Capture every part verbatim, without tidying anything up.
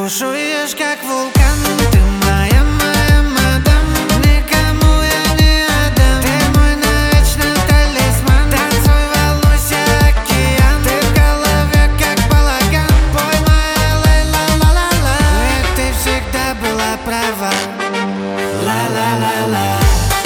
бушуешь, как вулкан. Ты моя, моя мадам, никому я не отдам. Ты мой навечно талисман, танцуй, волнуйся, океан. Ты в голове, как балаган, пой моя лей-ла-ла-ла-ла. Ведь ты всегда была права. Ла-ла-ла-ла.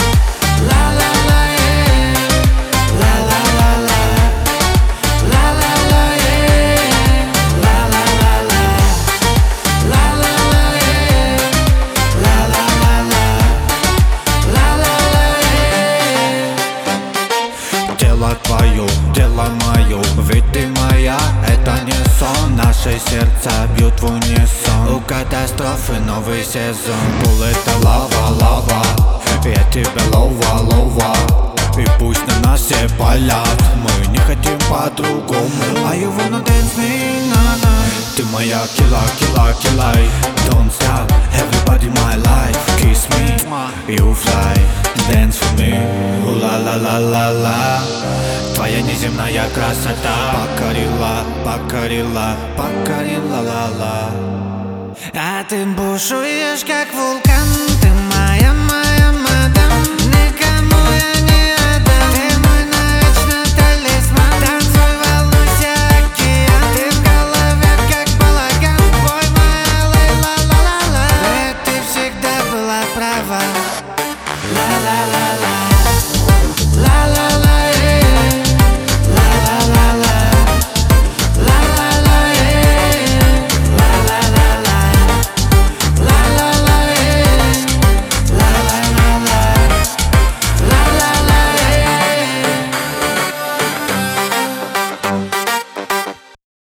Дело твое, дело мое, ведь ты моя, это не сон. Наши сердца бьют в унисон. У катастрофы новый сезон. Пул — это лава, лава, я тебя лова, лова. И пусть на нас все палят, мы не хотим по-другому. Are you wanna dance me, na-na? Ты моя кiller, killer, killer. Don't stop, everybody my life. Kiss me, you fly, dance for me. Ла-ла-ла-ла-ла. Твоя неземная красота покорила, покорила, покорила, ла-ла. А ты бушуешь, как вулкан. Ты моя, моя мадам, никому я не отдам. Ты мой навечно талисман, танцуй, волнуйся, океан. Ты в голове, как балаган, пой моя лей-ла-ла-ла-ла. Ведь ты всегда была права. Ла-ла-ла-ла.